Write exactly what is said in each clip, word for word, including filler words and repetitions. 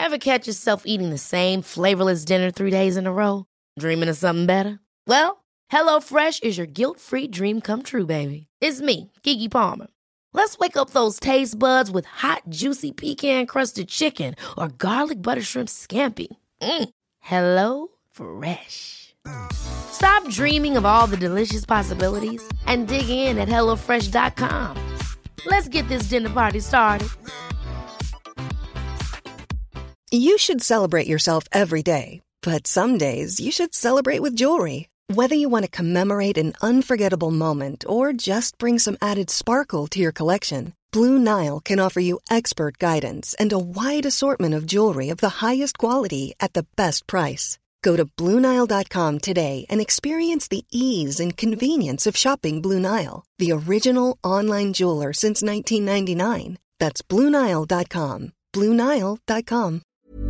Ever catch yourself eating the same flavorless dinner three days in a row? Dreaming of something better? Well, HelloFresh is your guilt-free dream come true, baby. It's me, Keke Palmer. Let's wake up those taste buds with hot, juicy pecan-crusted chicken or garlic butter shrimp scampi. Mm. Hello Fresh. Stop dreaming of all the delicious possibilities and dig in at hello fresh dot com. Let's get this dinner party started. You should celebrate yourself every day, but some days you should celebrate with jewelry. Whether you want to commemorate an unforgettable moment or just bring some added sparkle to your collection, Blue Nile can offer you expert guidance and a wide assortment of jewelry of the highest quality at the best price. Go to blue nile dot com today and experience the ease and convenience of shopping Blue Nile, the original online jeweler since nineteen ninety-nine. That's blue nile dot com. blue nile dot com.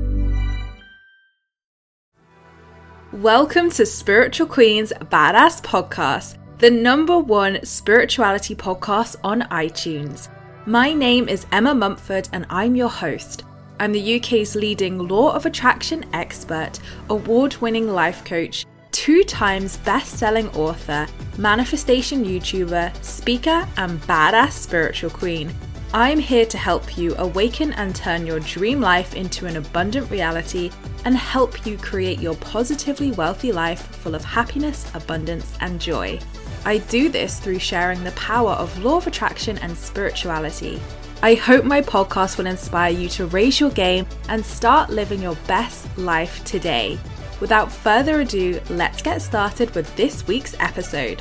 Welcome to Spiritual Queen's Badass Podcast, the number one spirituality podcast on iTunes. My name is Emma Mumford and I'm your host. I'm the U K's leading law of attraction expert, award-winning life coach, two times best-selling author, manifestation YouTuber, speaker, and badass spiritual queen. I'm here to help you awaken and turn your dream life into an abundant reality and help you create your positively wealthy life full of happiness, abundance, and joy. I do this through sharing the power of law of attraction and spirituality. I hope my podcast will inspire you to raise your game and start living your best life today. Without further ado, let's get started with this week's episode.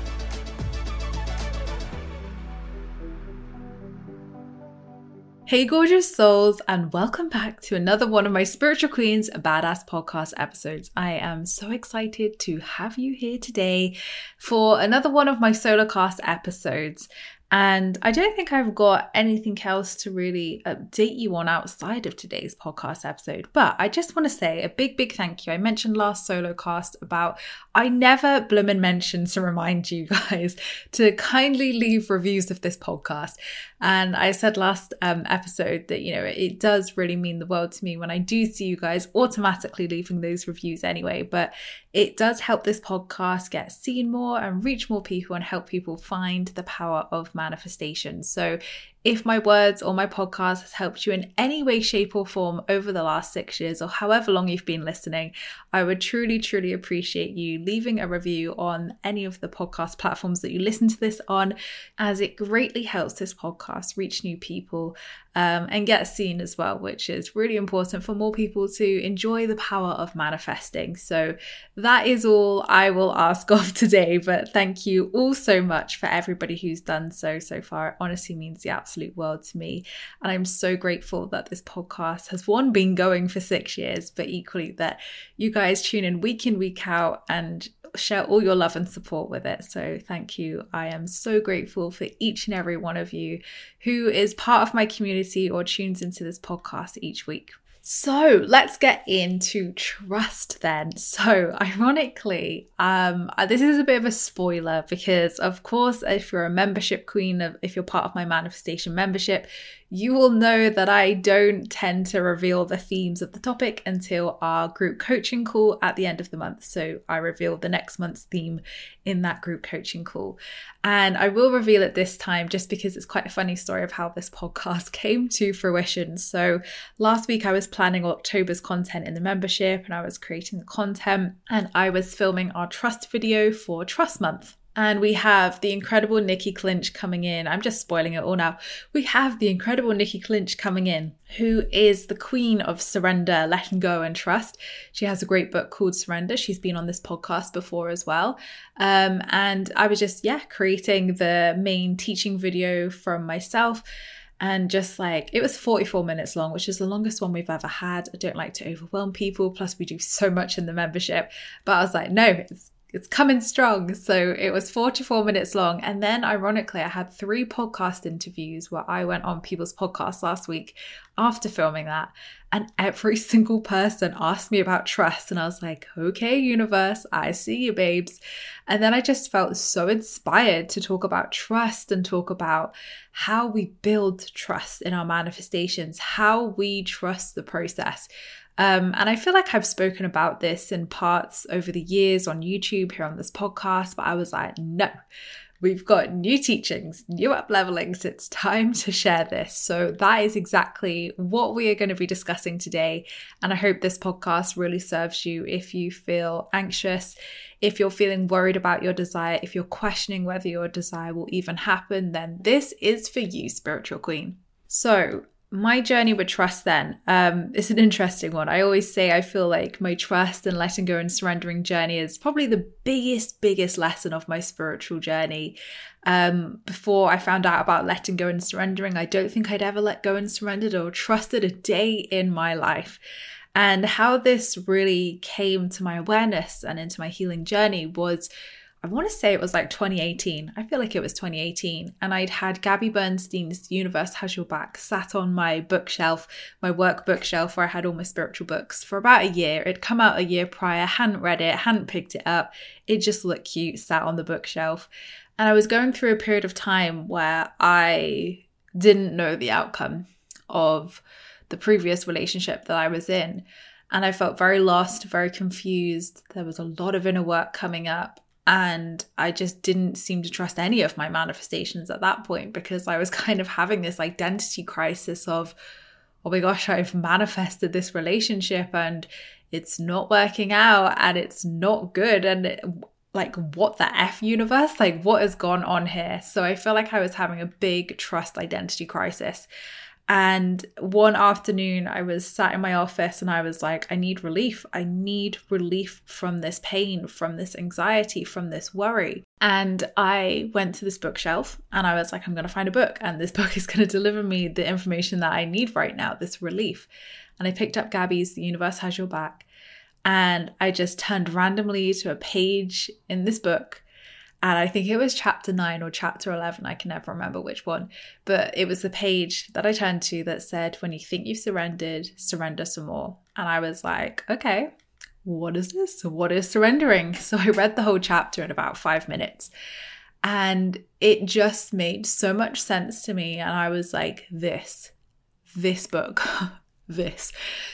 Hey gorgeous souls, and welcome back to another one of my Spiritual Queens Badass Podcast episodes. I am so excited to have you here today for another one of my solo cast episodes. And I don't think I've got anything else to really update you on outside of today's podcast episode. But I just want to say a big, big thank you. I mentioned last solo cast about I never bloomin' mentioned to remind you guys to kindly leave reviews of this podcast. And I said last um, episode that, you know, it does really mean the world to me when I do see you guys automatically leaving those reviews anyway. But it does help this podcast get seen more and reach more people and help people find the power of manifestation. So if my words or my podcast has helped you in any way, shape or form over the last six years or however long you've been listening, I would truly, truly appreciate you leaving a review on any of the podcast platforms that you listen to this on, as it greatly helps this podcast reach new people um, and get seen as well, which is really important for more people to enjoy the power of manifesting. So that is all I will ask of today, but thank you all so much for everybody who's done so so far. It honestly means the absolute world to me, and I'm so grateful that this podcast has one been going for six years, but equally that you guys tune in week in, week out and share all your love and support with it. So thank you. I am so grateful for each and every one of you who is part of my community or tunes into this podcast each week. So let's get into trust then. So ironically, um, this is a bit of a spoiler because of course, if you're a membership queen, of if you're part of my manifestation membership, you will know that I don't tend to reveal the themes of the topic until our group coaching call at the end of the month. So I reveal the next month's theme in that group coaching call. And I will reveal it this time just because it's quite a funny story of how this podcast came to fruition. So last week I was planning October's content in the membership and I was creating the content and I was filming our trust video for Trust Month. And we have the incredible Nikki Clinch coming in. I'm just spoiling it all now. We have the incredible Nikki Clinch coming in, who is the queen of surrender, letting go and trust. She has a great book called Surrender. She's been on this podcast before as well. Um, and I was just, yeah, creating the main teaching video from myself. And just like, it was forty-four minutes long, which is the longest one we've ever had. I don't like to overwhelm people. Plus we do so much in the membership. But I was like, no, it's It's coming strong. So it was forty-four minutes long. And then ironically, I had three podcast interviews where I went on people's podcasts last week after filming that. And every single person asked me about trust. And I was like, okay, universe, I see you, babes. And then I just felt so inspired to talk about trust and talk about how we build trust in our manifestations, how we trust the process. Um, and I feel like I've spoken about this in parts over the years on YouTube, here on this podcast, but I was like, no. We've got new teachings, new up levelings. It's time to share this. So that is exactly what we are going to be discussing today. And I hope this podcast really serves you if you feel anxious, if you're feeling worried about your desire, if you're questioning whether your desire will even happen, then this is for you, spiritual queen. So my journey with trust then um, is an interesting one. I always say I feel like my trust and letting go and surrendering journey is probably the biggest, biggest lesson of my spiritual journey. Um, before I found out about letting go and surrendering, I don't think I'd ever let go and surrendered or trusted a day in my life. And how this really came to my awareness and into my healing journey was, I want to say it was like twenty eighteen. I feel like it was twenty eighteen. And I'd had Gabby Bernstein's The Universe Has Your Back sat on my bookshelf, my work bookshelf where I had all my spiritual books for about a year. It'd come out a year prior, hadn't read it, hadn't picked it up. It just looked cute, sat on the bookshelf. And I was going through a period of time where I didn't know the outcome of the previous relationship that I was in. And I felt very lost, very confused. There was a lot of inner work coming up. And I just didn't seem to trust any of my manifestations at that point because I was kind of having this identity crisis of, oh my gosh, I've manifested this relationship and it's not working out and it's not good. And it, like, what the F, universe? Like, what has gone on here? So I feel like I was having a big trust identity crisis. And one afternoon I was sat in my office and I was like, I need relief. I need relief from this pain, from this anxiety, from this worry. And I went to this bookshelf and I was like, I'm going to find a book and this book is going to deliver me the information that I need right now, this relief. And I picked up Gabby's The Universe Has Your Back. And I just turned randomly to a page in this book. And I think it was chapter nine or chapter eleven. I can never remember which one. But it was the page that I turned to that said, when you think you've surrendered, surrender some more. And I was like, okay, what is this? What is surrendering? So I read the whole chapter in about five minutes. And it just made so much sense to me. And I was like, this, this book, this.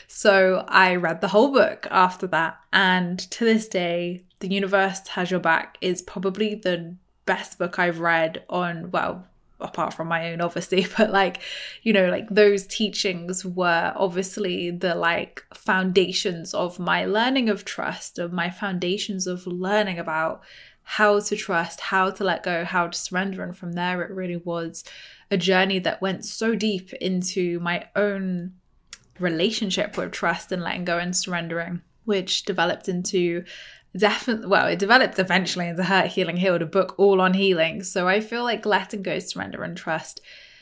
So I read the whole book after that. And to this day, The Universe Has Your Back is probably the best book I've read on, well, apart from my own, obviously, but like, you know, like those teachings were obviously the like foundations of my learning of trust, of my foundations of learning about how to trust, how to let go, how to surrender. And from there, it really was a journey that went so deep into my own relationship with trust and letting go and surrendering, which developed into definitely, well, it developed eventually into Hurt, Healing, Healed, a book all on healing. So I feel like letting go, surrender, and trust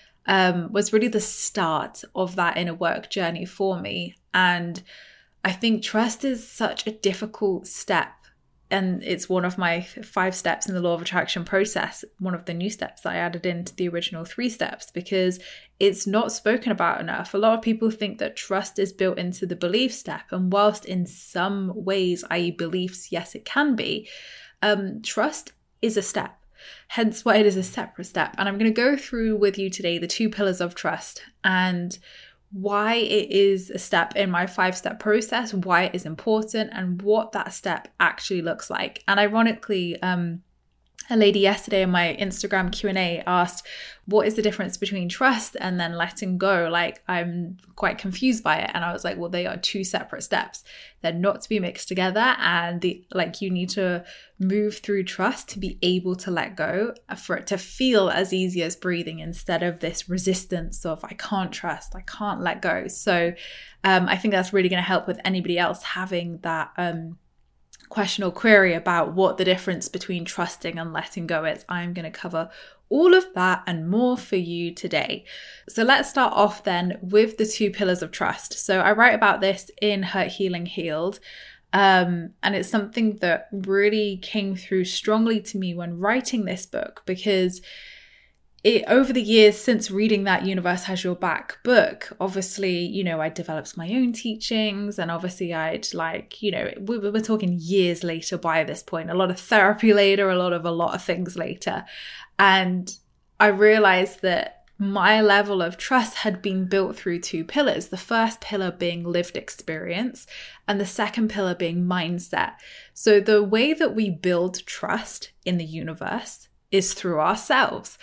um, was really the start of that inner work journey for me. And I think trust is such a difficult step. And it's one of my five steps in the law of attraction process, one of the new steps that I added into the original three steps, because it's not spoken about enough. A lot of people think that trust is built into the belief step. And whilst in some ways, that is beliefs, yes, it can be, um, trust is a step. Hence why it is a separate step. And I'm going to go through with you today the two pillars of trust and why it is a step in my five-step process, why it is important, and what that step actually looks like. And ironically, um, a lady yesterday in my Instagram Q and A asked, what is the difference between trust and then letting go? Like, I'm quite confused by it. And I was like, well, they are two separate steps. They're not to be mixed together. And the like, you need to move through trust to be able to let go, for it to feel as easy as breathing instead of this resistance of, I can't trust, I can't let go. So um, I think that's really going to help with anybody else having that um, question or query about what the difference between trusting and letting go is. I'm going to cover all of that and more for you today. So let's start off then with the two pillars of trust. So I write about this in Hurt, Healing, Healed. Um, and it's something that really came through strongly to me when writing this book, because it, over the years since reading that Universe Has Your Back book, obviously, you know, I developed my own teachings, and obviously I'd like, you know, we, we're talking years later by this point, a lot of therapy later, a lot of a lot of things later. And I realized that my level of trust had been built through two pillars. The first pillar being lived experience, and the second pillar being mindset. So the way that we build trust in the universe is through ourselves.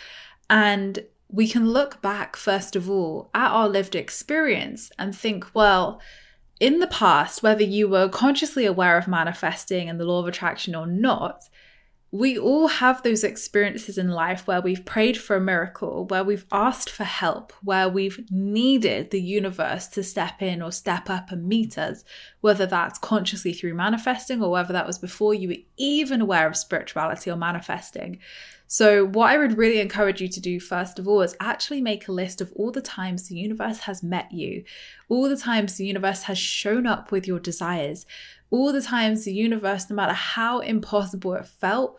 And we can look back, first of all, at our lived experience and think, well, in the past, whether you were consciously aware of manifesting and the law of attraction or not, we all have those experiences in life where we've prayed for a miracle, where we've asked for help, where we've needed the universe to step in or step up and meet us, whether that's consciously through manifesting or whether that was before you were even aware of spirituality or manifesting. So what I would really encourage you to do, first of all, is actually make a list of all the times the universe has met you, all the times the universe has shown up with your desires, all the times the universe, no matter how impossible it felt,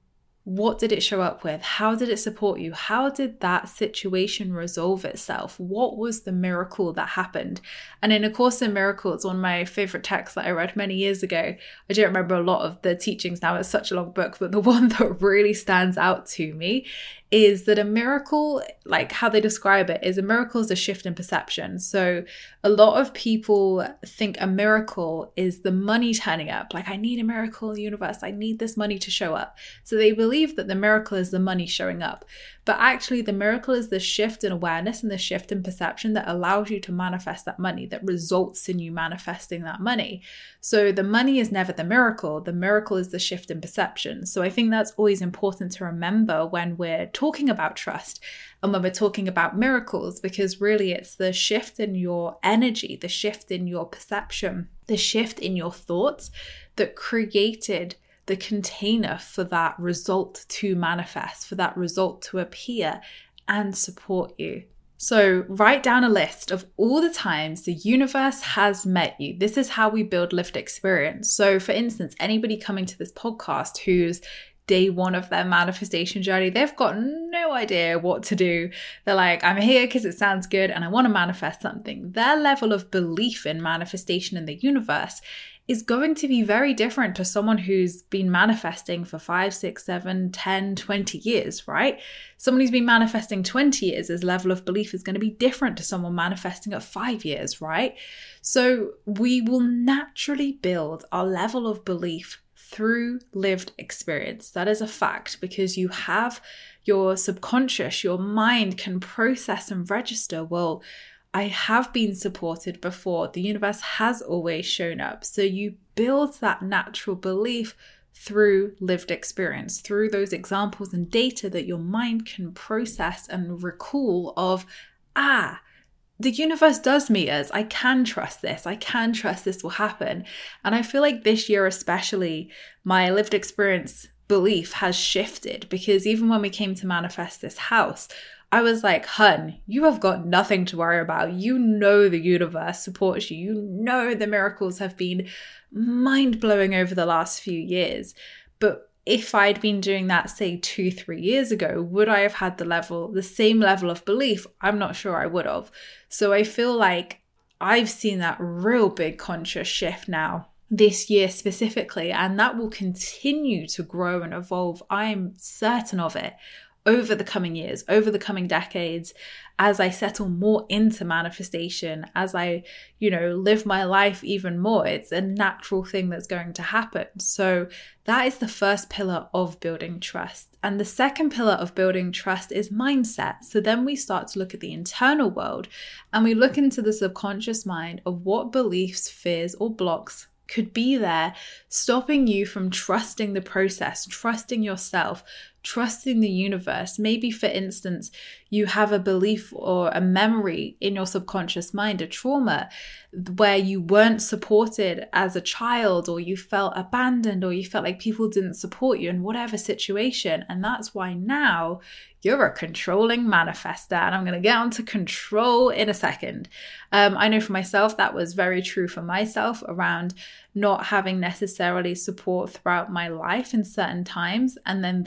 what did it show up with? How did it support you? How did that situation resolve itself? What was the miracle that happened? And in A Course in Miracles, one of my favorite texts that I read many years ago, I don't remember a lot of the teachings now, it's such a long book, but the one that really stands out to me is that a miracle, like how they describe it, is a miracle is a shift in perception. So a lot of people think a miracle is the money turning up. Like, I need a miracle in the universe. I need this money to show up. So they believe that the miracle is the money showing up. But actually, the miracle is the shift in awareness and the shift in perception that allows you to manifest that money, that results in you manifesting that money. So the money is never the miracle. The miracle is the shift in perception. So I think that's always important to remember when we're talking about trust and when we're talking about miracles, because really it's the shift in your energy, the shift in your perception, the shift in your thoughts that created the container for that result to manifest, for that result to appear and support you. So write down a list of all the times the universe has met you. This is how we build lived experience. So for instance, anybody coming to this podcast who's day one of their manifestation journey, they've got no idea what to do. They're like, I'm here because it sounds good and I want to manifest something. Their level of belief in manifestation in the universe is going to be very different to someone who's been manifesting for five, six, seven, ten, twenty years, right? Someone who's been manifesting twenty years, his level of belief is going to be different to someone manifesting at five years, right? So we will naturally build our level of belief through lived experience. That is a fact, because you have your subconscious, your mind can process and register, well, I have been supported before. The universe has always shown up. So you build that natural belief through lived experience, through those examples and data that your mind can process and recall of, ah, the universe does meet us. I can trust this. I can trust this will happen. And I feel like this year especially, my lived experience belief has shifted, because even when we came to manifest this house, I was like, hun, you have got nothing to worry about. You know the universe supports you. You know the miracles have been mind-blowing over the last few years. But if I'd been doing that, say, two, three years ago, would I have had the level, the same level of belief? I'm not sure I would have. So I feel like I've seen that real big conscious shift now this year specifically, and that will continue to grow and evolve. I'm certain of it. Over the coming years, over the coming decades, as I settle more into manifestation, as I, you know, live my life even more, it's a natural thing that's going to happen. So that is the first pillar of building trust. And the second pillar of building trust is mindset. So then we start to look at the internal world and we look into the subconscious mind of what beliefs, fears, or blocks could be there stopping you from trusting the process, trusting yourself, trusting the universe. Maybe, for instance, you have a belief or a memory in your subconscious mind, a trauma where you weren't supported as a child, or you felt abandoned, or you felt like people didn't support you in whatever situation. And that's why now you're a controlling manifester. And I'm going to get onto control in a second. Um, I know for myself, that was very true for myself around not having necessarily support throughout my life in certain times. And then that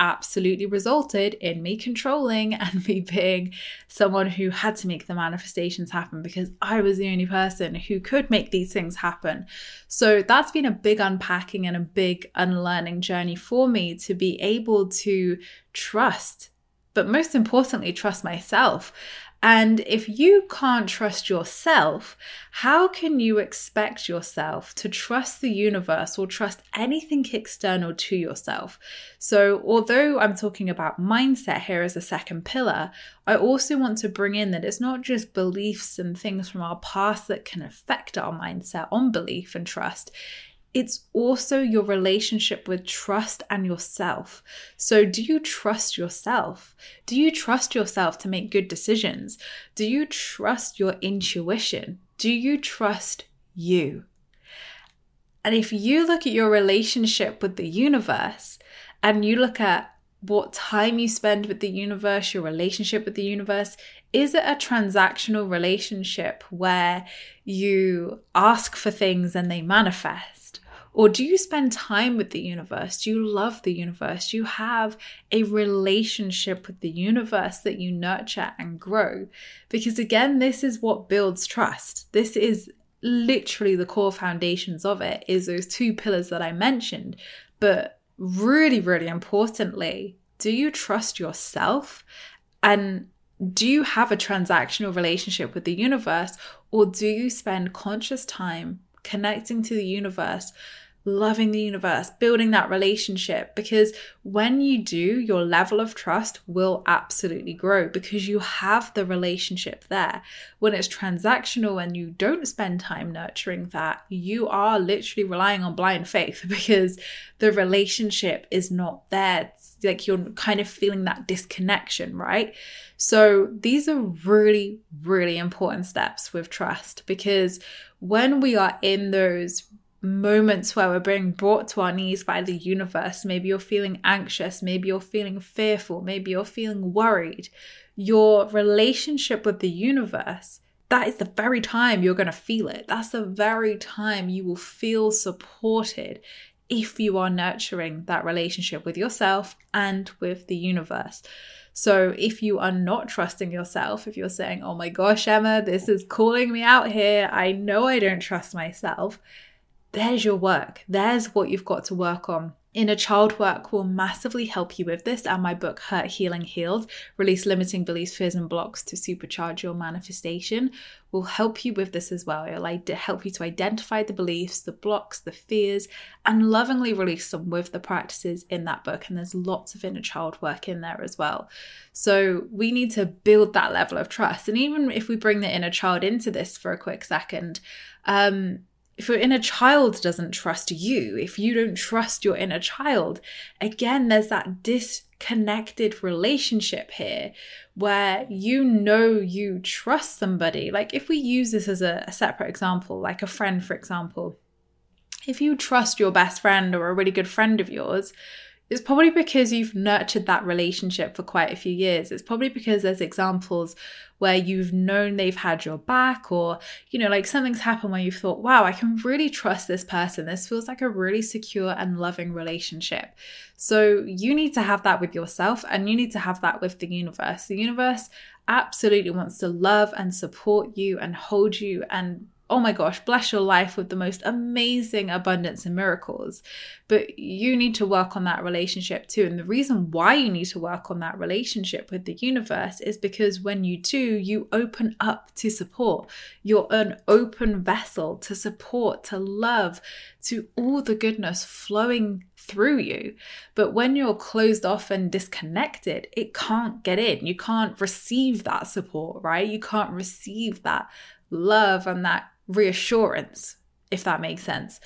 absolutely resulted in me controlling and me being someone who had to make the manifestations happen because I was the only person who could make these things happen. So that's been a big unpacking and a big unlearning journey for me to be able to trust, but most importantly, trust myself. And if you can't trust yourself, how can you expect yourself to trust the universe or trust anything external to yourself? So although I'm talking about mindset here as a second pillar, I also want to bring in that it's not just beliefs and things from our past that can affect our mindset on belief and trust. It's also your relationship with trust and yourself. So do you trust yourself? Do you trust yourself to make good decisions? Do you trust your intuition? Do you trust you? And if you look at your relationship with the universe and you look at what time you spend with the universe, your relationship with the universe, is it a transactional relationship where you ask for things and they manifest? Or do you spend time with the universe? Do you love the universe? Do you have a relationship with the universe that you nurture and grow? Because again, this is what builds trust. This is literally the core foundations of it, is those two pillars that I mentioned. But really, really importantly, do you trust yourself? And do you have a transactional relationship with the universe? Or do you spend conscious time connecting to the universe, loving the universe, building that relationship? Because when you do, your level of trust will absolutely grow because you have the relationship there. When it's transactional and you don't spend time nurturing that, you are literally relying on blind faith because the relationship is not there. It's like you're kind of feeling that disconnection, right? So these are really, really important steps with trust, because when we are in those moments where we're being brought to our knees by the universe, maybe you're feeling anxious, maybe you're feeling fearful, maybe you're feeling worried, your relationship with the universe, that is the very time you're going to feel it. That's the very time you will feel supported if you are nurturing that relationship with yourself and with the universe. So if you are not trusting yourself, if you're saying, oh my gosh, Emma, this is calling me out here, I know I don't trust myself, there's your work. There's what you've got to work on. Inner child work will massively help you with this, and my book, Hurt, Healing, Healed, Release Limiting Beliefs, Fears and Blocks to Supercharge Your Manifestation, will help you with this as well. It'll help you to identify the beliefs, the blocks, the fears, and lovingly release them with the practices in that book. And there's lots of inner child work in there as well. So we need to build that level of trust. And even if we bring the inner child into this for a quick second, um, if your inner child doesn't trust you, if you don't trust your inner child, again, there's that disconnected relationship here where you know you trust somebody. Like if we use this as a, a separate example, like a friend, for example, if you trust your best friend or a really good friend of yours, it's probably because you've nurtured that relationship for quite a few years. It's probably because there's examples where you've known they've had your back, or, you know, like something's happened where you've thought, wow, I can really trust this person. This feels like a really secure and loving relationship. So you need to have that with yourself, and you need to have that with the universe. The universe absolutely wants to love and support you and hold you and, oh my gosh, bless your life with the most amazing abundance and miracles. But you need to work on that relationship too. And the reason why you need to work on that relationship with the universe is because when you do, you open up to support. You're an open vessel to support, to love, to all the goodness flowing through you. But when you're closed off and disconnected, it can't get in. You can't receive that support, right? You can't receive that love and that reassurance, if that makes sense.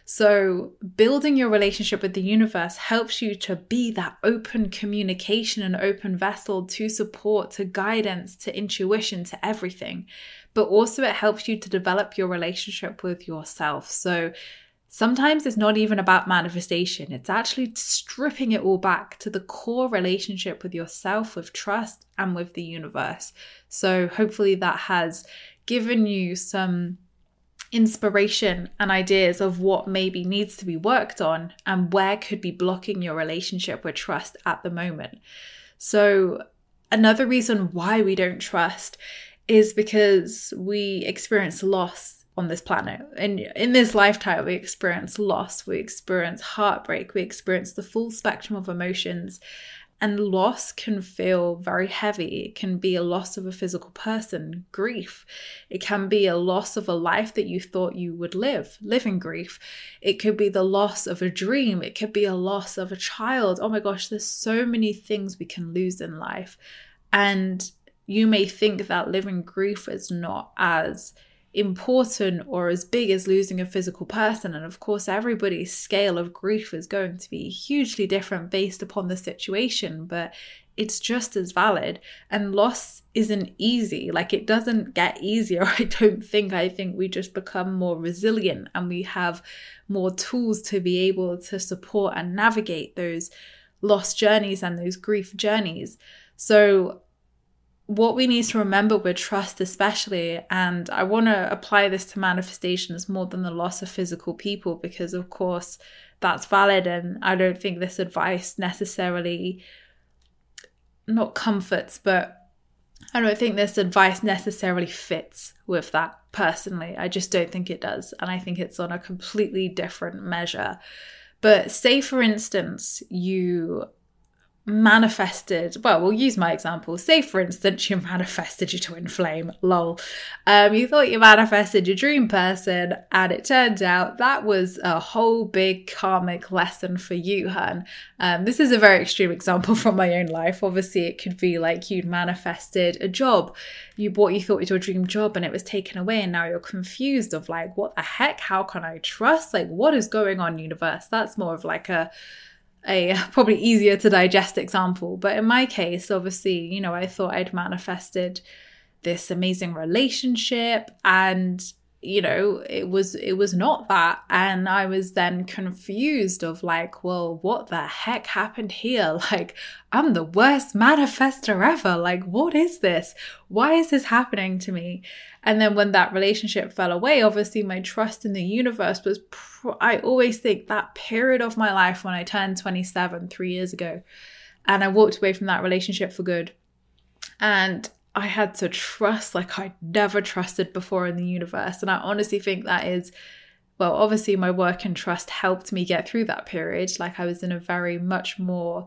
So building your relationship with the universe helps you to be that open communication and open vessel to support, to guidance, to intuition, to everything. But also it helps you to develop your relationship with yourself. So sometimes it's not even about manifestation. It's actually stripping it all back to the core relationship with yourself, with trust, and with the universe. So hopefully that has given you some inspiration and ideas of what maybe needs to be worked on and where could be blocking your relationship with trust at the moment. So another reason why we don't trust is because we experience loss on this planet. And in this lifetime, we experience loss, we experience heartbreak, we experience the full spectrum of emotions. And loss can feel very heavy. It can be a loss of a physical person, grief. It can be a loss of a life that you thought you would live, live in grief. It could be the loss of a dream. It could be a loss of a child. Oh my gosh, there's so many things we can lose in life. And you may think that living grief is not as important or as big as losing a physical person. And of course, everybody's scale of grief is going to be hugely different based upon the situation, but it's just as valid. And loss isn't easy. Like, it doesn't get easier. I don't think. I think we just become more resilient and we have more tools to be able to support and navigate those lost journeys and those grief journeys. So what we need to remember with trust especially, and I want to apply this to manifestations more than the loss of physical people, because of course that's valid, and I don't think this advice necessarily, not comforts, but I don't think this advice necessarily fits with that personally. I just don't think it does, and I think it's on a completely different measure. But say, for instance, you manifested, well, we'll use my example. Say, for instance, you manifested your twin flame, lol. Um, you thought you manifested your dream person, and it turned out that was a whole big karmic lesson for you, hun. Um, this is a very extreme example from my own life. Obviously, it could be like you'd manifested a job. You what you thought was your dream job, and it was taken away, and now you're confused of like, what the heck? How can I trust? Like, what is going on, universe? That's more of like a a probably easier to digest example. But in my case, obviously, you know, I thought I'd manifested this amazing relationship, and you know, it was it was not that. And I was then confused of like, well, what the heck happened here? Like, I'm the worst manifester ever. Like, what is this? Why is this happening to me? And then when that relationship fell away, obviously my trust in the universe was, pr- I always think that period of my life when I turned twenty-seven, three years ago, and I walked away from that relationship for good. And I had to trust like I'd never trusted before in the universe. And I honestly think that is, well, obviously my work and trust helped me get through that period. Like, I was in a very much more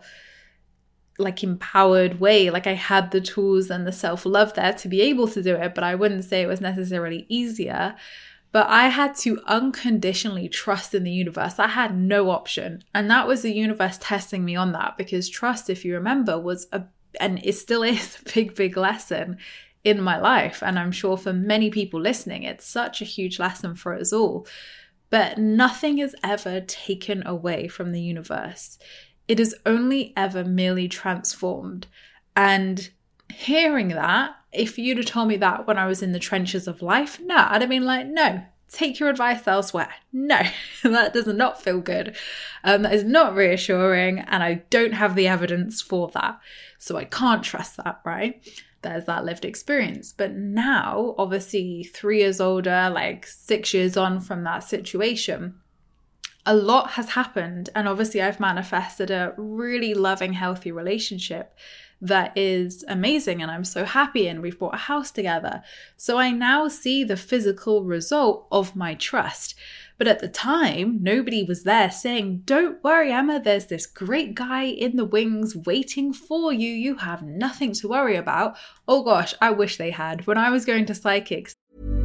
like empowered way. Like, I had the tools and the self-love there to be able to do it, but I wouldn't say it was necessarily easier. But I had to unconditionally trust in the universe. I had no option. And that was the universe testing me on that, because trust, if you remember, was a and it still is a big, big lesson in my life. And I'm sure for many people listening, it's such a huge lesson for us all. But nothing is ever taken away from the universe. It is only ever merely transformed. And hearing that, if you'd have told me that when I was in the trenches of life, no, I'd have been like, no, take your advice elsewhere. No, that does not feel good. Um, that is not reassuring, and I don't have the evidence for that. So I can't trust that, right? There's that lived experience. But now, obviously, three years older, like six years on from that situation, a lot has happened. And obviously, I've manifested a really loving, healthy relationship that is amazing, and I'm so happy, and we've bought a house together. So I now see the physical result of my trust. But at the time, nobody was there saying, don't worry, Emma, there's this great guy in the wings waiting for you. You have nothing to worry about. Oh gosh, I wish they had. When I was going to psychics.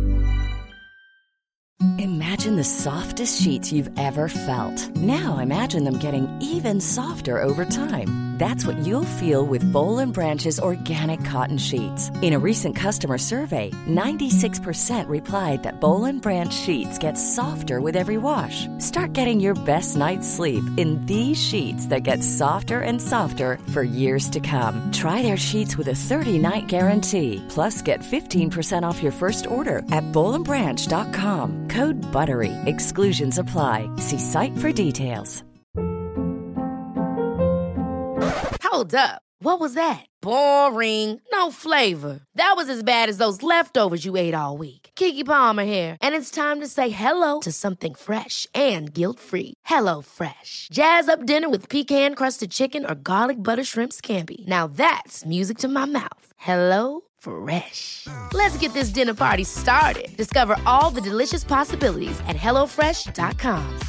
Imagine the softest sheets you've ever felt. Now imagine them getting even softer over time. That's what you'll feel with Boll and Branch's organic cotton sheets. In a recent customer survey, ninety-six percent replied that Boll and Branch sheets get softer with every wash. Start getting your best night's sleep in these sheets that get softer and softer for years to come. Try their sheets with a thirty-night guarantee. Plus, get fifteen percent off your first order at boll and branch dot com. Code BUTTERY. Exclusions apply. See site for details. Hold up. What was that? Boring. No flavor. That was as bad as those leftovers you ate all week. Keke Palmer here, and it's time to say hello to something fresh and guilt-free. Hello Fresh. Jazz up dinner with pecan-crusted chicken or garlic butter shrimp scampi. Now that's music to my mouth. Hello Fresh. Let's get this dinner party started. Discover all the delicious possibilities at hello fresh dot com.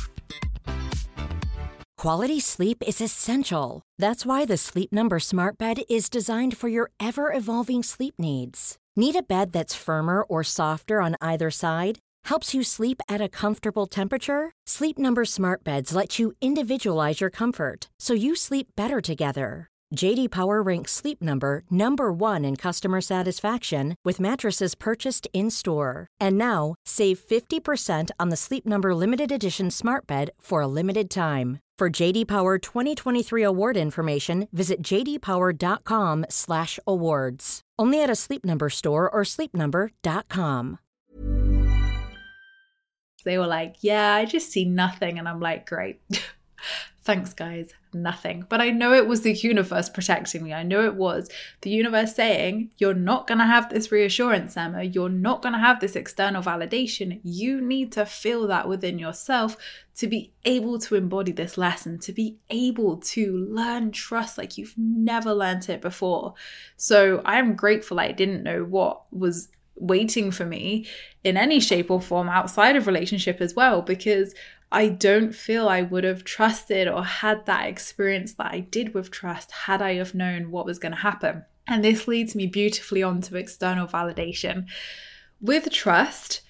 Quality sleep is essential. That's why the Sleep Number Smart Bed is designed for your ever-evolving sleep needs. Need a bed that's firmer or softer on either side? Helps you sleep at a comfortable temperature? Sleep Number Smart Beds let you individualize your comfort, so you sleep better together. J D Power ranks Sleep Number number one in customer satisfaction with mattresses purchased in-store. And now, save fifty percent on the Sleep Number Limited Edition Smart Bed for a limited time. For J D Power twenty twenty-three award information, visit j d power dot com slash awards. Only at a Sleep Number store or sleep number dot com. They were like, yeah, I just see nothing. And I'm like, great. Thanks, guys. Nothing. But I know it was the universe protecting me. I know it was the universe saying, you're not going to have this reassurance, Emma. You're not going to have this external validation. You need to feel that within yourself to be able to embody this lesson, to be able to learn trust like you've never learned it before. So I'm grateful I didn't know what was waiting for me in any shape or form outside of relationship as well, because I don't feel I would have trusted or had that experience that I did with trust had I have known what was going to happen. And this leads me beautifully on to external validation. With trust,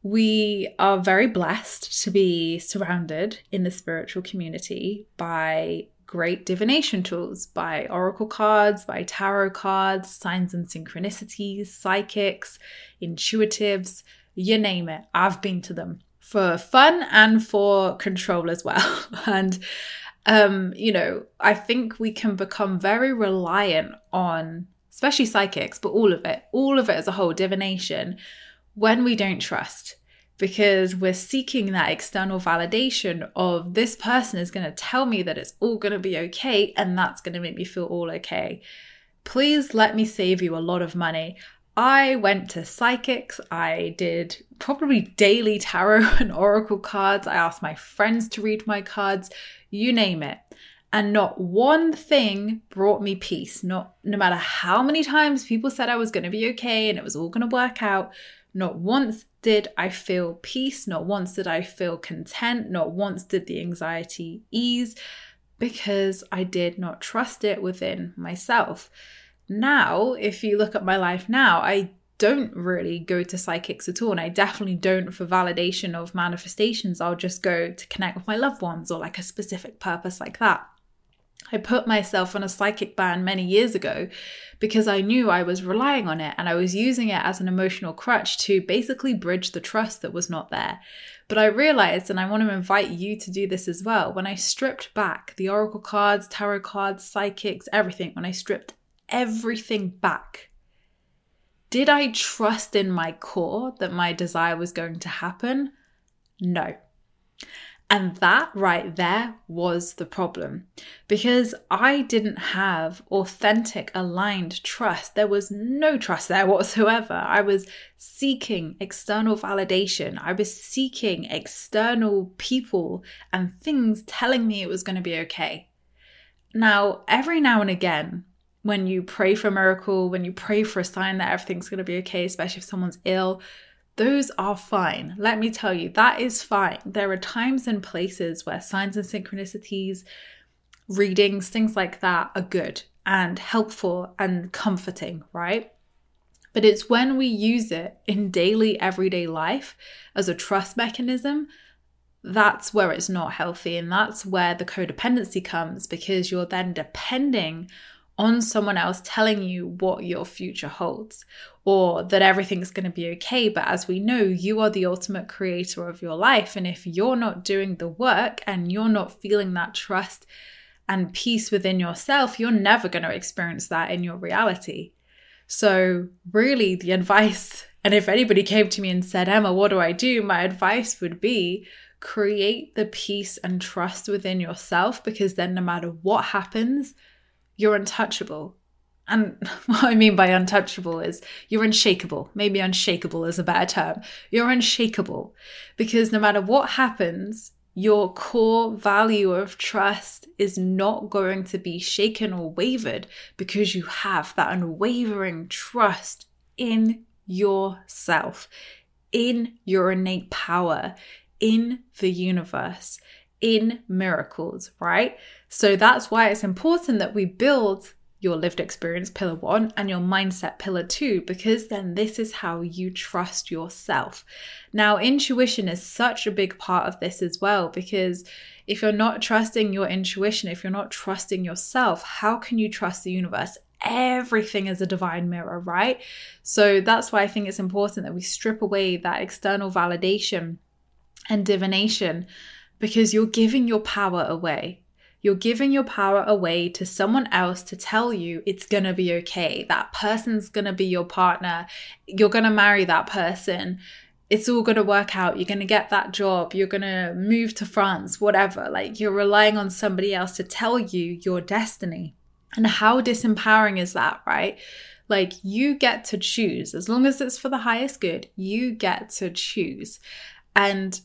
we are very blessed to be surrounded in the spiritual community by great divination tools, by oracle cards, by tarot cards, signs and synchronicities, psychics, intuitives, you name it. I've been to them. For fun and for control as well. And, um, you know, I think we can become very reliant on, especially psychics, but all of it, all of it as a whole, divination, when we don't trust, because we're seeking that external validation of this person is going to tell me that it's all going to be okay, and that's going to make me feel all okay. Please let me save you a lot of money. I went to psychics, I did probably daily tarot and oracle cards, I asked my friends to read my cards, you name it. And not one thing brought me peace. Not, no matter how many times people said I was going to be okay and it was all going to work out, not once did I feel peace, not once did I feel content, not once did the anxiety ease, because I did not trust it within myself. Now, if you look at my life now, I don't really go to psychics at all. And I definitely don't for validation of manifestations. I'll just go to connect with my loved ones or like a specific purpose like that. I put myself on a psychic ban many years ago because I knew I was relying on it and I was using it as an emotional crutch to basically bridge the trust that was not there. But I realized, and I want to invite you to do this as well, when I stripped back the oracle cards, tarot cards, psychics, everything, when I stripped everything back, did I trust in my core that my desire was going to happen? No. And that right there was the problem, because I didn't have authentic, aligned trust. There was no trust there whatsoever. I was seeking external validation. I was seeking external people and things telling me it was going to be okay. Now, every now and again, when you pray for a miracle, when you pray for a sign that everything's going to be okay, especially if someone's ill, those are fine. Let me tell you, that is fine. There are times and places where signs and synchronicities, readings, things like that are good and helpful and comforting, right? But it's when we use it in daily, everyday life as a trust mechanism, that's where it's not healthy. And that's where the codependency comes, because you're then depending on someone else telling you what your future holds or that everything's going to be okay. But as we know, you are the ultimate creator of your life. And if you're not doing the work and you're not feeling that trust and peace within yourself, you're never going to experience that in your reality. So really the advice, and if anybody came to me and said, Emma, what do I do? My advice would be create the peace and trust within yourself, because then no matter what happens, you're untouchable. And what I mean by untouchable is you're unshakable. Maybe unshakable is a better term. You're unshakable because no matter what happens, your core value of trust is not going to be shaken or wavered because you have that unwavering trust in yourself, in your innate power, in the universe, in miracles, right? So that's why it's important that we build your lived experience, pillar one, and your mindset, pillar two, because then this is how you trust yourself. Now, intuition is such a big part of this as well, because if you're not trusting your intuition, if you're not trusting yourself, how can you trust the universe? Everything is a divine mirror, right? So that's why I think it's important that we strip away that external validation and divination, because you're giving your power away. You're giving your power away to someone else to tell you it's going to be okay. That person's going to be your partner. You're going to marry that person. It's all going to work out. You're going to get that job. You're going to move to France, whatever. Like, you're relying on somebody else to tell you your destiny. And how disempowering is that, right? Like, you get to choose. As long as it's for the highest good, you get to choose. And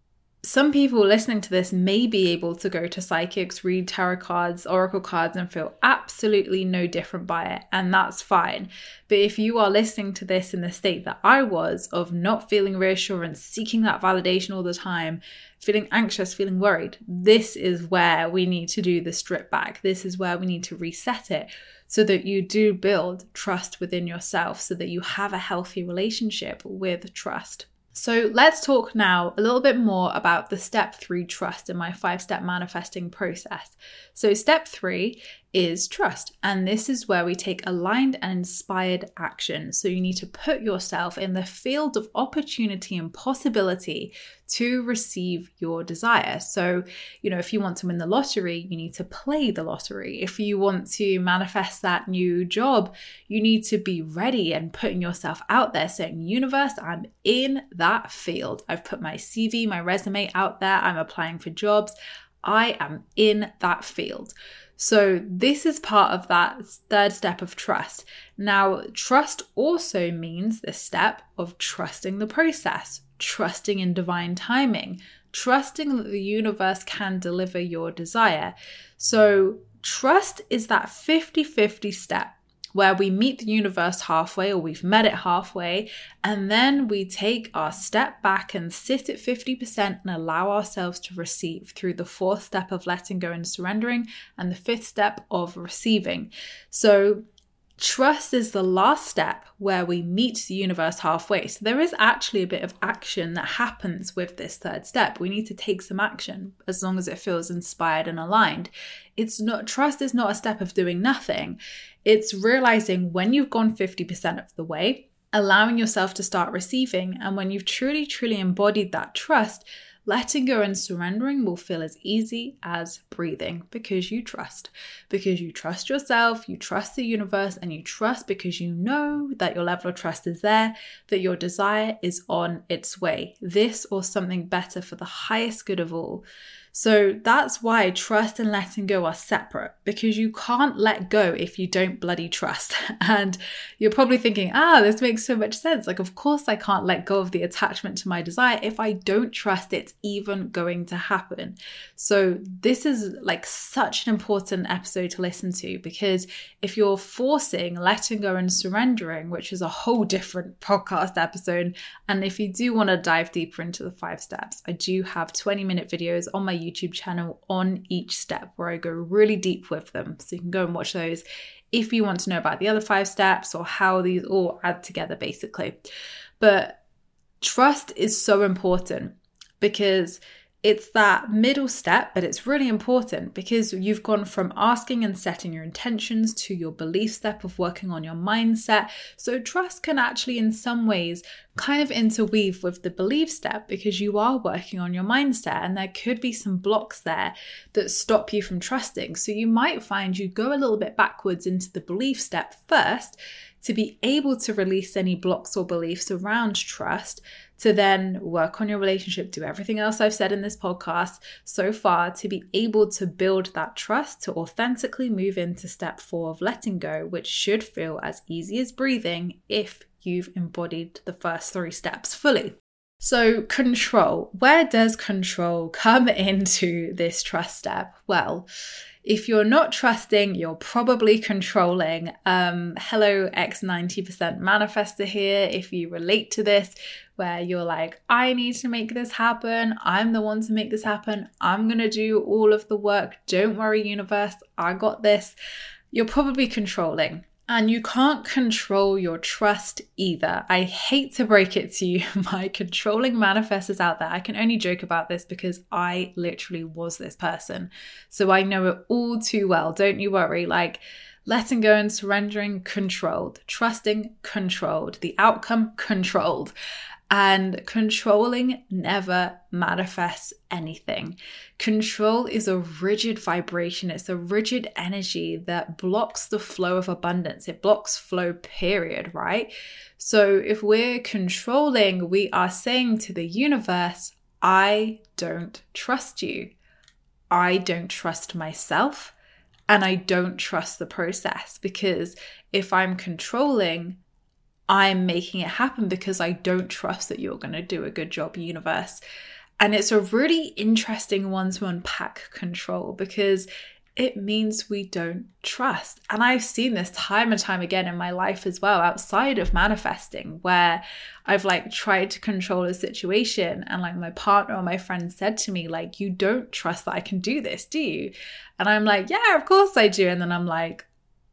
some people listening to this may be able to go to psychics, read tarot cards, oracle cards, and feel absolutely no different by it. And that's fine. But if you are listening to this in the state that I was, of not feeling reassurance, seeking that validation all the time, feeling anxious, feeling worried, this is where we need to do the strip back. This is where we need to reset it so that you do build trust within yourself, so that you have a healthy relationship with trust. So let's talk now a little bit more about the step three trust in my five-step manifesting process. So step three is trust. And this is where we take aligned and inspired action. So you need to put yourself in the field of opportunity and possibility to receive your desire. So, you know, if you want to win the lottery, you need to play the lottery. If you want to manifest that new job, you need to be ready and putting yourself out there, saying, universe, I'm in that field. I've put my C V, my resume out there. I'm applying for jobs. I am in that field. So this is part of that third step of trust. Now, trust also means this step of trusting the process, trusting in divine timing, trusting that the universe can deliver your desire. So trust is that fifty-fifty step where we meet the universe halfway, or we've met it halfway, and then we take our step back and sit at fifty percent and allow ourselves to receive through the fourth step of letting go and surrendering, and the fifth step of receiving. So trust is the last step where we meet the universe halfway. So there is actually a bit of action that happens with this third step. We need to take some action as long as it feels inspired and aligned. It's not, trust is not a step of doing nothing. It's realizing when you've gone fifty percent of the way, allowing yourself to start receiving. And when you've truly, truly embodied that trust, letting go and surrendering will feel as easy as breathing, because you trust. Because you trust yourself, you trust the universe, and you trust because you know that your level of trust is there, that your desire is on its way. This or something better for the highest good of all. So that's why trust and letting go are separate, because you can't let go if you don't bloody trust. And you're probably thinking, ah, this makes so much sense. Like, of course I can't let go of the attachment to my desire if I don't trust it's even going to happen. So this is like such an important episode to listen to, because if you're forcing letting go and surrendering, which is a whole different podcast episode, and if you do want to dive deeper into the five steps, I do have twenty minute videos on my YouTube channel on each step where I go really deep with them. So you can go and watch those if you want to know about the other five steps or how these all add together, basically. But trust is so important because it's that middle step, but it's really important because you've gone from asking and setting your intentions to your belief step of working on your mindset. So trust can actually in some ways kind of interweave with the belief step, because you are working on your mindset and there could be some blocks there that stop you from trusting. So you might find you go a little bit backwards into the belief step first to be able to release any blocks or beliefs around trust, to then work on your relationship, do everything else I've said in this podcast so far to be able to build that trust, to authentically move into step four of letting go, which should feel as easy as breathing if you've embodied the first three steps fully. So control, where does control come into this trust step? Well, if you're not trusting, you're probably controlling. Um, hello, X ninety percent manifestor here. If you relate to this, where you're like, I need to make this happen. I'm the one to make this happen. I'm going to do all of the work. Don't worry, universe. I got this. You're probably controlling. And you can't control your trust either. I hate to break it to you, my controlling manifestors out there. I can only joke about this because I literally was this person. So I know it all too well. Don't you worry. Like, letting go and surrendering, controlled. Trusting, controlled. The outcome, controlled. And controlling never manifests anything. Control is a rigid vibration. It's a rigid energy that blocks the flow of abundance. It blocks flow, period, right? So if we're controlling, we are saying to the universe, I don't trust you. I don't trust myself. And I don't trust the process, because if I'm controlling, I'm making it happen because I don't trust that you're going to do a good job, universe. And it's a really interesting one to unpack, control, because it means we don't trust. And I've seen this time and time again in my life as well, outside of manifesting, where I've like tried to control a situation and like my partner or my friend said to me, like, you don't trust that I can do this, do you? And I'm like, yeah, of course I do. And then I'm like,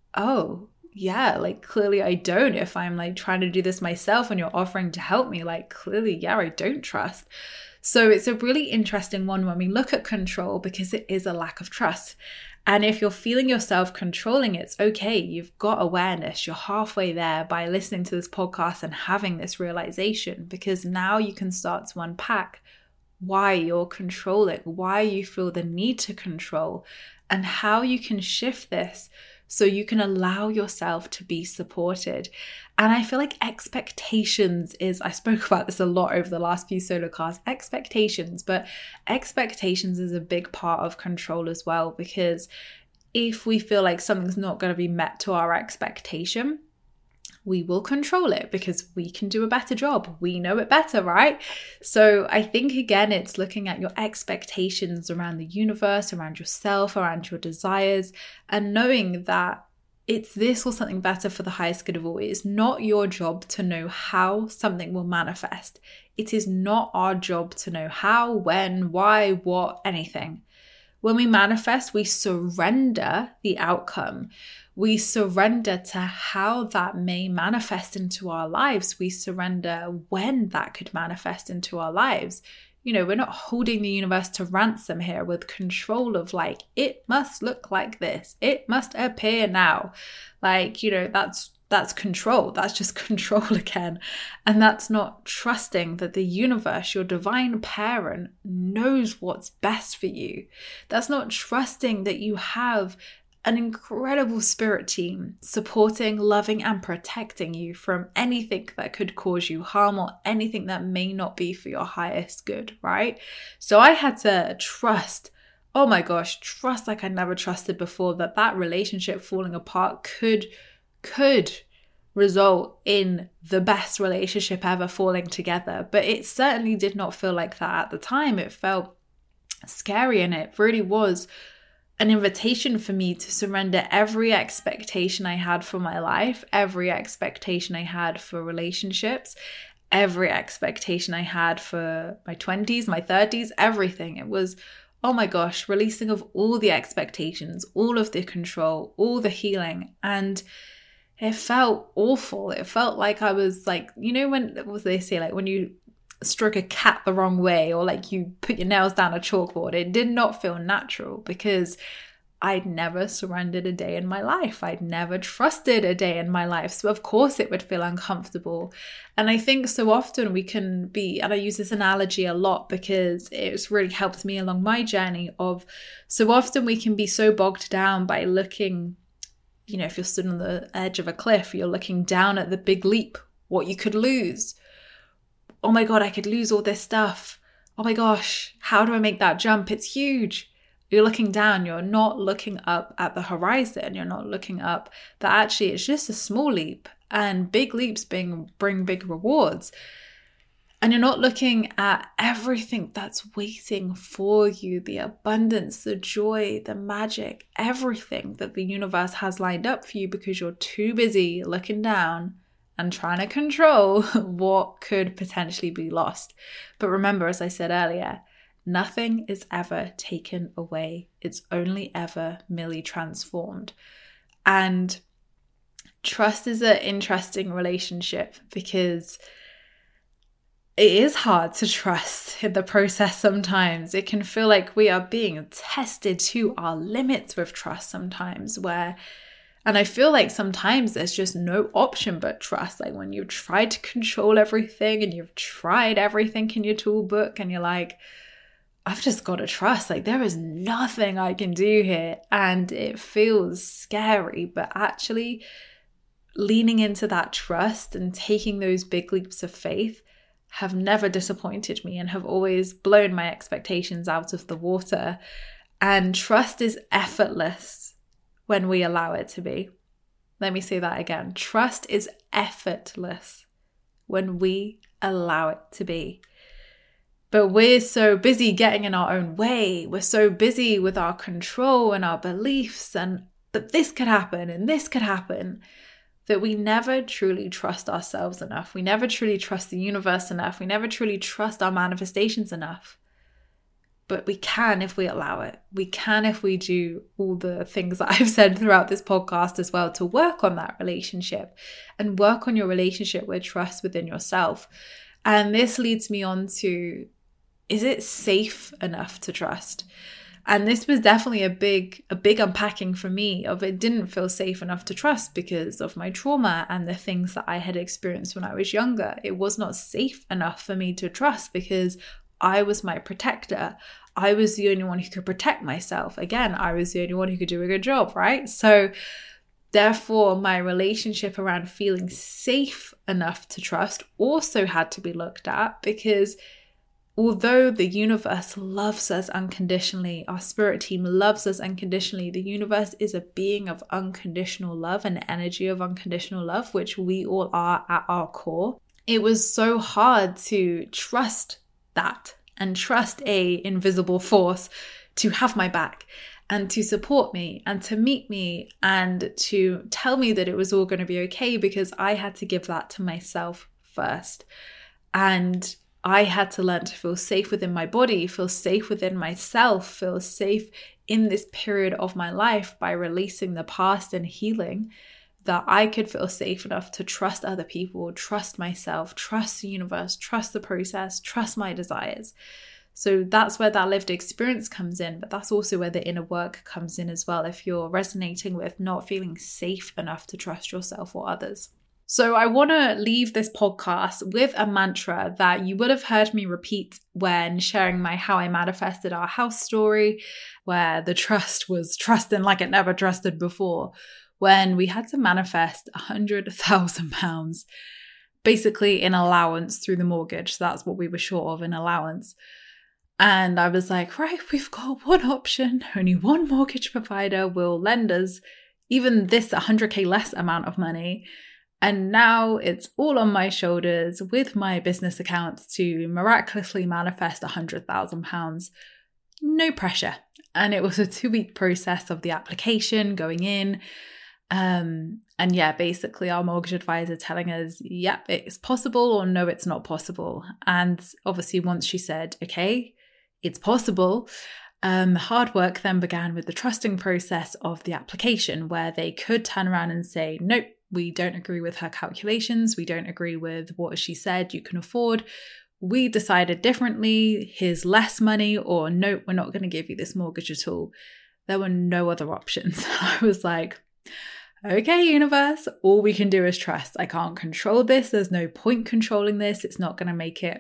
oh, yeah, like clearly I don't. If I'm like trying to do this myself and you're offering to help me, like clearly, yeah, I don't trust. So it's a really interesting one when we look at control, because it is a lack of trust. And if you're feeling yourself controlling, it's okay. You've got awareness. You're halfway there by listening to this podcast and having this realization, because now you can start to unpack why you're controlling, why you feel the need to control, and how you can shift this so you can allow yourself to be supported. And I feel like expectations is, I spoke about this a lot over the last few solo casts, expectations, but expectations is a big part of control as well, because if we feel like something's not going to be met to our expectation, we will control it because we can do a better job. We know it better, right? So I think, again, it's looking at your expectations around the universe, around yourself, around your desires, and knowing that it's this or something better for the highest good of all. It is not your job to know how something will manifest. It is not our job to know how, when, why, what, anything. When we manifest, we surrender the outcome. We surrender to how that may manifest into our lives. We surrender when that could manifest into our lives. You know, we're not holding the universe to ransom here with control of like, it must look like this. It must appear now. Like, you know, that's that's control. That's just control again. And that's not trusting that the universe, your divine parent, knows what's best for you. That's not trusting that you have an incredible spirit team supporting, loving, and protecting you from anything that could cause you harm or anything that may not be for your highest good, right? So I had to trust, oh my gosh, trust like I never trusted before, that that relationship falling apart could, could result in the best relationship ever falling together. But it certainly did not feel like that at the time. It felt scary, and it really was an invitation for me to surrender every expectation I had for my life, every expectation I had for relationships, every expectation I had for my twenties, my thirties, everything. It was, oh my gosh, releasing of all the expectations, all of the control, all the healing. And it felt awful. It felt like I was like, you know, when, what do they say, like when you stroke a cat the wrong way, or like you put your nails down a chalkboard. It did not feel natural because I'd never surrendered a day in my life. I'd never trusted a day in my life. So of course it would feel uncomfortable. And I think so often we can be, and I use this analogy a lot because it's really helped me along my journey of, so often we can be so bogged down by looking, you know, if you're stood on the edge of a cliff, you're looking down at the big leap, what you could lose. oh my God, I could lose all this stuff. Oh my gosh, how do I make that jump? It's huge. You're looking down, you're not looking up at the horizon, you're not looking up that actually it's just a small leap, and big leaps bring, bring big rewards. And you're not looking at everything that's waiting for you, the abundance, the joy, the magic, everything that the universe has lined up for you, because you're too busy looking down and trying to control what could potentially be lost. But remember, as I said earlier, nothing is ever taken away. It's only ever merely transformed. And trust is an interesting relationship, because it is hard to trust in the process sometimes. It can feel like we are being tested to our limits with trust sometimes, where, and I feel like sometimes there's just no option but trust. Like when you've tried to control everything and you've tried everything in your toolbook and you're like, I've just got to trust, like there is nothing I can do here. And it feels scary, but actually leaning into that trust and taking those big leaps of faith have never disappointed me and have always blown my expectations out of the water. And trust is effortless when we allow it to be. Let me say that again. Trust is effortless when we allow it to be. But we're so busy getting in our own way. We're so busy with our control and our beliefs and that this could happen and this could happen, that we never truly trust ourselves enough. We never truly trust the universe enough. We never truly trust our manifestations enough. But we can if we allow it. We can if we do all the things that I've said throughout this podcast as well, to work on that relationship and work on your relationship with trust within yourself. And this leads me on to, is it safe enough to trust? And this was definitely a big, a big unpacking for me of it didn't feel safe enough to trust because of my trauma and the things that I had experienced when I was younger. It was not safe enough for me to trust because I was my protector. I was the only one who could protect myself. Again, I was the only one who could do a good job, right? So therefore, my relationship around feeling safe enough to trust also had to be looked at, because although the universe loves us unconditionally, our spirit team loves us unconditionally, the universe is a being of unconditional love, an energy of unconditional love, which we all are at our core. It was so hard to trust that and trust a invisible force to have my back and to support me and to meet me and to tell me that it was all going to be okay, because I had to give that to myself first. And I had to learn to feel safe within my body, feel safe within myself, feel safe in this period of my life by releasing the past and healing, that I could feel safe enough to trust other people, trust myself, trust the universe, trust the process, trust my desires. So that's where that lived experience comes in, but that's also where the inner work comes in as well, if you're resonating with not feeling safe enough to trust yourself or others. So I want to leave this podcast with a mantra that you would have heard me repeat when sharing my How I Manifested Our House story, where the trust was trusting like it never trusted before, when we had to manifest one hundred thousand pounds, basically in allowance through the mortgage. So that's what we were short of, in allowance. And I was like, right, we've got one option. Only one mortgage provider will lend us even this one hundred K less amount of money. And now it's all on my shoulders with my business accounts to miraculously manifest one hundred thousand pounds. No pressure. And it was a two-week process of the application going in. Um, and yeah, basically our mortgage advisor telling us, yep, it's possible, or no, it's not possible. And obviously once she said, okay, it's possible, um, hard work then began with the trusting process of the application, where they could turn around and say, nope, we don't agree with her calculations. We don't agree with what she said you can afford. We decided differently. Here's less money, or nope, we're not going to give you this mortgage at all. There were no other options. I was like, okay, universe, all we can do is trust. I can't control this. There's no point controlling this. It's not going to make it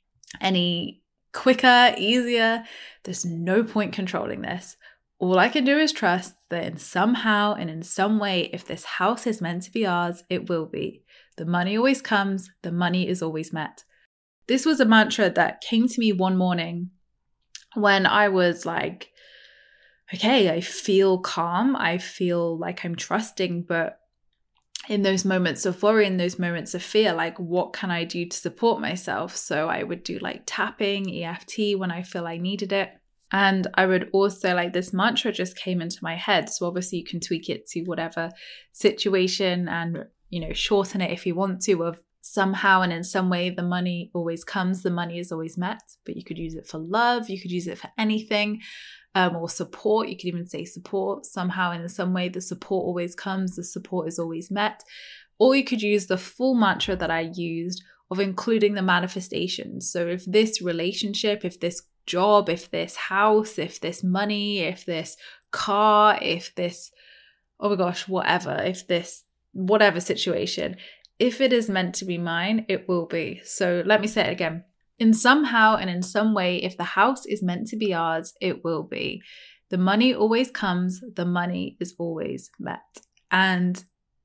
any quicker, easier. There's no point controlling this. All I can do is trust that in somehow and in some way, if this house is meant to be ours, it will be. The money always comes. The money is always met. This was a mantra that came to me one morning when I was like, okay, I feel calm. I feel like I'm trusting, but in those moments of worry, in those moments of fear, like what can I do to support myself? So I would do like tapping, E F T when I feel I needed it. And I would also, like, this mantra just came into my head. So obviously you can tweak it to whatever situation and, you know, shorten it if you want to, of somehow and in some way the money always comes, the money is always met. But you could use it for love, you could use it for anything, um, or support. You could even say support. Somehow and in some way the support always comes, the support is always met. Or you could use the full mantra that I used of including the manifestations. So if this relationship, if this job, if this house, if this money, if this car, if this, oh my gosh, whatever, if this, whatever situation, if it is meant to be mine, it will be. So let me say it again. In somehow and in some way, if the house is meant to be ours, it will be. The money always comes, the money is always met. And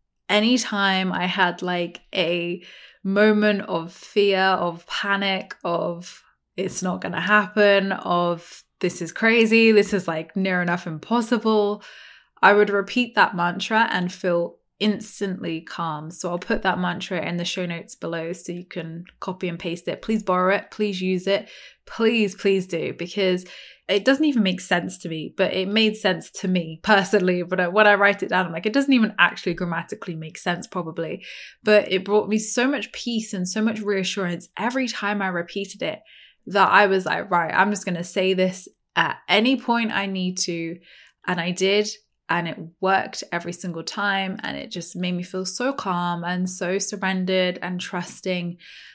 anytime I had like a moment of fear, of panic, of it's not going to happen, of this is crazy, this is like near enough impossible, I would repeat that mantra and feel instantly calm. So I'll put that mantra in the show notes below so you can copy and paste it. Please borrow it, please use it, please, please do, because it doesn't even make sense to me, but it made sense to me personally. But when I write it down, I'm like, it doesn't even actually grammatically make sense probably, but it brought me so much peace and so much reassurance every time I repeated it, that I was like, right, I'm just going to say this at any point I need to. And I did, and it worked every single time. And it just made me feel so calm and so surrendered and trusting.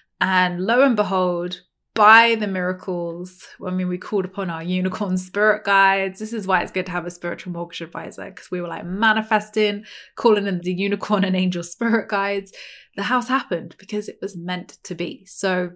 And lo and behold, by the miracles, I mean, we called upon our unicorn spirit guides. This is why it's good to have a spiritual mortgage advisor, because we were like manifesting, calling in the unicorn and angel spirit guides. The house happened because it was meant to be. So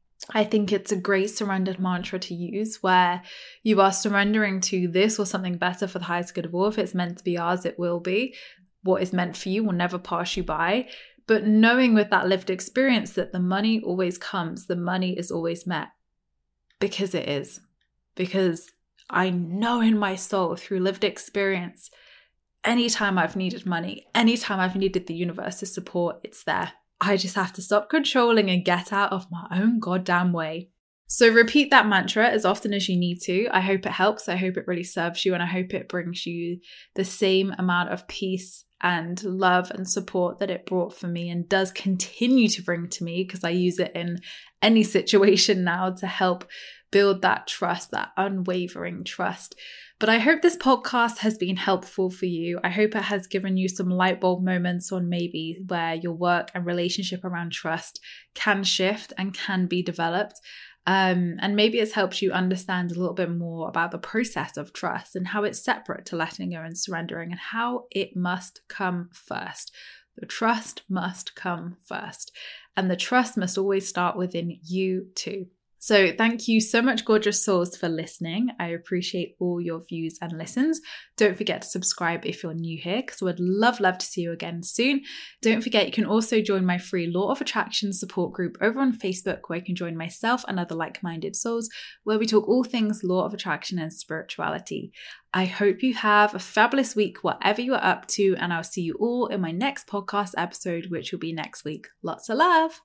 I think it's a great surrendered mantra to use, where you are surrendering to this or something better for the highest good of all. If it's meant to be ours, it will be. What is meant for you will never pass you by. But knowing with that lived experience that the money always comes, the money is always met, because it is. Because I know in my soul through lived experience, anytime I've needed money, anytime I've needed the universe's support, it's there. I just have to stop controlling and get out of my own goddamn way. So repeat that mantra as often as you need to. I hope it helps. I hope it really serves you. And I hope it brings you the same amount of peace and love and support that it brought for me, and does continue to bring to me, because I use it in any situation now to help build that trust, that unwavering trust. But I hope this podcast has been helpful for you. I hope it has given you some light bulb moments on maybe where your work and relationship around trust can shift and can be developed. Um, and maybe it's helped you understand a little bit more about the process of trust and how it's separate to letting go and surrendering, and how it must come first. The trust must come first. And the trust must always start within you too. So thank you so much, gorgeous souls, for listening. I appreciate all your views and listens. Don't forget to subscribe if you're new here, because I would love, love to see you again soon. Don't forget, you can also join my free Law of Attraction support group over on Facebook, where you can join myself and other like-minded souls, where we talk all things Law of Attraction and spirituality. I hope you have a fabulous week, whatever you are up to, and I'll see you all in my next podcast episode, which will be next week. Lots of love.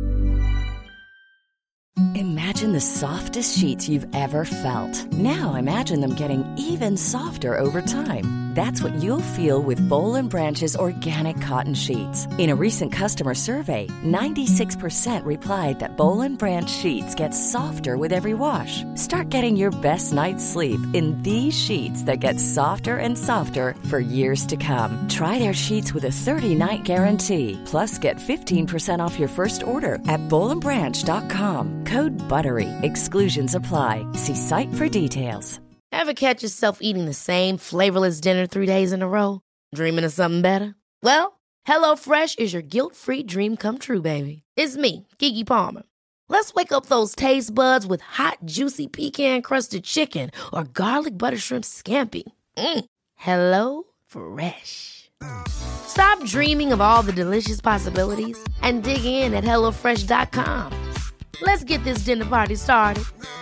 Imagine the softest sheets you've ever felt. Now imagine them getting even softer over time. That's what you'll feel with Boll and Branch's organic cotton sheets. In a recent customer survey, ninety-six percent replied that Boll and Branch sheets get softer with every wash. Start getting your best night's sleep in these sheets that get softer and softer for years to come. Try their sheets with a thirty-night guarantee. Plus, get fifteen percent off your first order at boll and branch dot com. Code BUTTERY. Exclusions apply. See site for details. Ever catch yourself eating the same flavorless dinner three days in a row? Dreaming of something better? Well, HelloFresh is your guilt-free dream come true, baby. It's me, Keke Palmer. Let's wake up those taste buds with hot, juicy pecan-crusted chicken or garlic butter shrimp scampi. Mm. Hello Fresh. Stop dreaming of all the delicious possibilities and dig in at hello fresh dot com. Let's get this dinner party started.